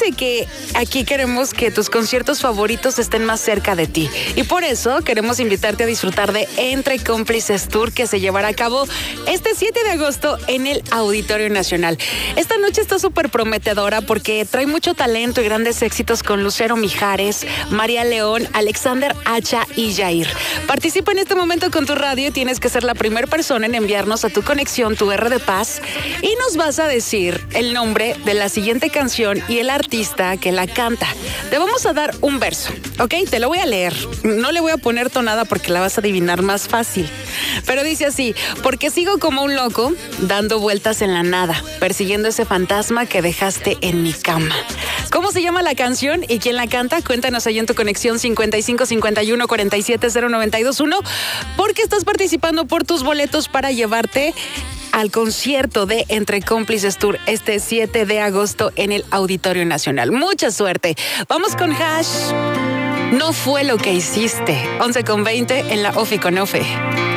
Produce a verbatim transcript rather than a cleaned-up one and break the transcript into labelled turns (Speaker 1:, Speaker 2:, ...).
Speaker 1: Fíjense que aquí queremos que tus conciertos favoritos estén más cerca de ti. Y por eso queremos invitarte a disfrutar de Entre Cómplices Tour, que se llevará a cabo este siete de agosto en el Auditorio Nacional. Esta noche está súper prometedora porque trae mucho talento y grandes éxitos con Lucero Mijares, María León, Alexander Hacha y Jair. Participa en este momento con tu radio y tienes que ser la primera persona en enviarnos a tu conexión tu R de Paz y nos vas a decir el nombre de la siguiente canción y el artista que la canta. Te vamos a dar un verso, ¿ok? Te lo voy a leer. No le voy a poner tonada porque la vas a adivinar más fácil. Pero dice así: porque sigo como un loco, dando vueltas en la nada, persiguiendo ese fantasma que dejaste en mi cama. ¿Cómo se llama la canción y quién la canta? Cuéntanos ahí en tu conexión cincuenta y cinco cincuenta y uno cuarenta y siete cero noventa y dos uno, porque estás participando por tus boletos para llevarte al concierto de Entre Cómplices Tour este siete de agosto en el Auditorio Nacional. Mucha suerte. Vamos con Hash. No fue lo que hiciste. once con veinte en la Ofi con Ofe.